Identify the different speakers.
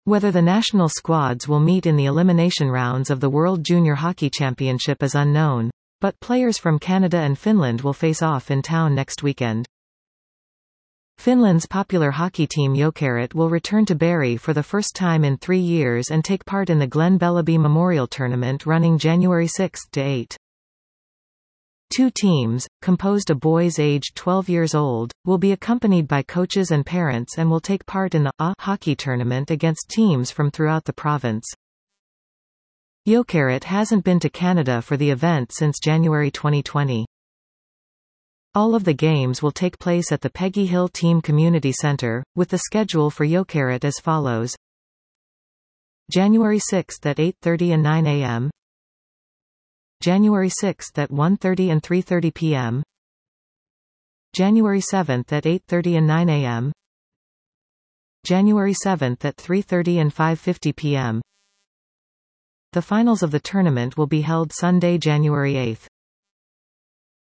Speaker 1: Whether the national squads will meet in the elimination rounds of the World Junior Hockey Championship is unknown, but players from Canada and Finland will face off in town next weekend. Finland's popular hockey team Jokerit will return to Barrie for the first time in 3 years and take part in the Glenn Bellaby Memorial Tournament running January 6 to 8. 2 teams, composed of boys aged 12 years old, will be accompanied by coaches and parents and will take part in the A hockey tournament against teams from throughout the province. Jokerit hasn't been to Canada for the event since January 2020. All of the games will take place at the Peggy Hill Team Community Centre, with the schedule for Jokerit as follows. January 6 at 8:30 and 9 a.m. January 6 at 1:30 and 3:30 p.m. January 7 at 8:30 and 9 a.m. January 7 at 3:30 and 5:50 p.m. The finals of the tournament will be held Sunday, January 8.